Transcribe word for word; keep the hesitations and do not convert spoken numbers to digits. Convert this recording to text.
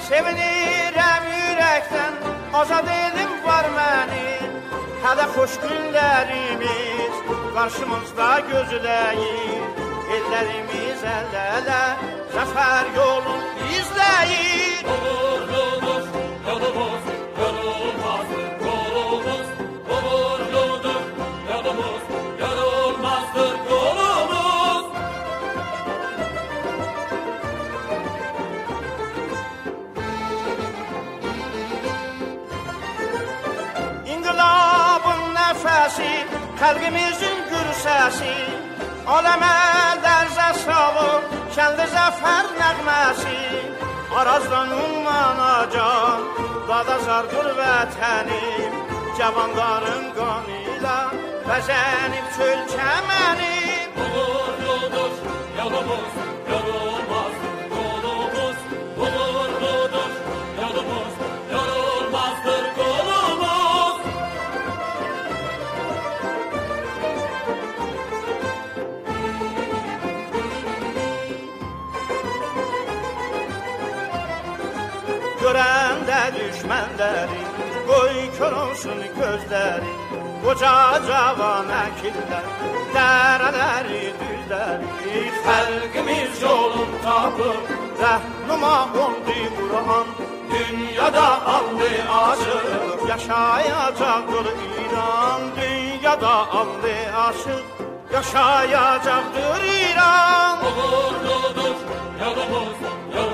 Sevinirəm ürəkdən, azad elim var mənim. Hələ xoş günlərimiz qarşımızda gözləyir. Ellərimiz əl-ələ, zəfər yolun izləyir. Uğurludur yolumuz, yorulmazdır yolumuz. Uğurludur yolumuz, yorulmazdır yolumuz. İnqilabın nəfəsi, xəlqimizin gür səsi, aləmə lərzə salır, şənli zəfər nəğməsi. Arazdan ummanacaq, dada zardır vətənim, cavanların qanıyla bəzənib çöl çəmənim. Uğurludur yolumuz, yorulmazdır yolumuz. Uğurludur yolumuz, yorulmazdır yolumuz. Görəndə düşmənləri, qoy kör olsun gözləri. Qoca cavan əkillər, dərələri düzləri. Xalqimiz yolun tapıb, Rəhnuma oldu Qur'an, dünyada aldı aşıq. yaşayacaqdır İran. Dünyada aldı aşıq, yaşayacaqdır İran. Uğurludur yolumuz,